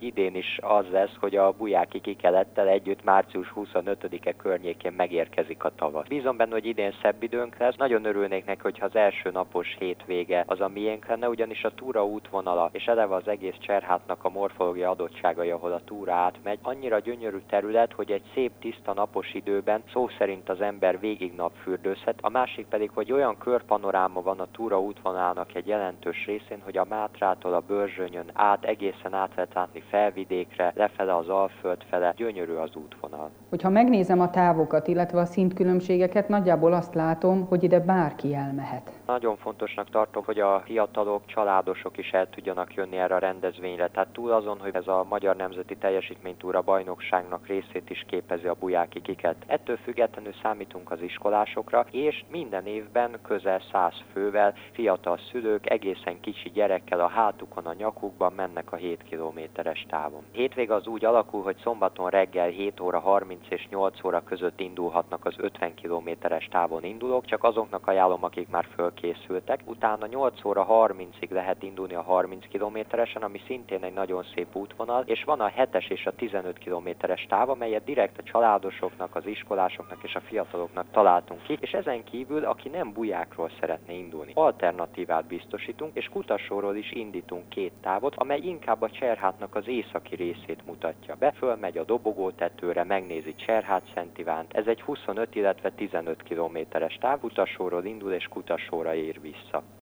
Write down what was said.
idén is az lesz, hogy a Bujáki Kikelettel együtt március 25-e környékén megérkezik a tavasz. Bízom benne, hogy idén szebb időnk lesz. Nagyon örülnék neki, hogyha az első napos hétvége az a miénk lenne, ugyanis a túra útvonala és eleve az egész Cserhátnak a morfológiai adottságai, ahol a túra átmegy, annyira gyönyörű terület, hogy egy szép tiszta napos időben szó szerint az ember végig napfürdőzhet. A másik pedig, hogy olyan körpanoráma van a túra útvonalának egy jelentős részén, hogy a Mátrától a Börzsönyön át egészen át lehet látni Felvidékre, lefele az Alföld fele, gyönyörű az útvonal. Hogyha megnézem a távokat, illetve a szintkülönbségeket, nagyjából azt látom, hogy ide bárki elmehet. Nagyon fontosnak tartom, hogy a fiatalok, családosok is el tudjanak jönni erre a rendezvényre. Tehát túl azon, hogy ez a Magyar Nemzeti Teljesítménytúra bajnokságnak részét is képezi a Bujáki Kiket. Ettől függetlenül számítunk az iskolásokra, és minden évben közel 100 fővel fiatal szülők egészen kicsi gyerekkel a hátukon, a nyakukban mennek a 7 kilométeres távon. Hétvége az úgy alakul, hogy szombaton reggel 7 óra 30 és 8 óra között indulhatnak az 50 kilométeres távon indulók, csak azoknak ajánlom, akik már fölkészültek. Utána 8 óra 30-ig lehet indulni a 30 kilométeresen, ami szintén egy nagyon szép útvonal, és van a 7-es és a 15 kilométeres táv, amelyet direkt a családosoknak, az iskolásoknak és a fiataloknak találtunk ki, és ezen kívül, aki nem Bujákról szeretne indulni, alternatívát biztosítunk, és Kutassóról is indítunk 2 távot, amely inkább a Cserhátnak az északi részét mutatja be. Fölmegy a dobogótetőre, megnézi Cserhát-Szent Ivánt. Ez egy 25, illetve 15 kilométeres táv, Kutassóról indul és Kutassóra ér vissza.